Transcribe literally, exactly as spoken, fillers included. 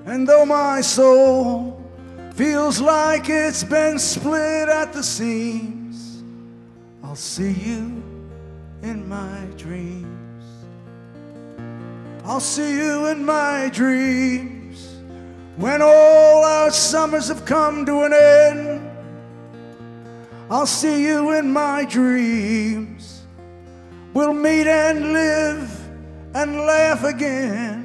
And though my soul feels like it's been split at the seams, I'll see you in my dreams. I'll see you in my dreams. When all our summers have come to an end, I'll see you in my dreams. We'll meet and live and laugh again.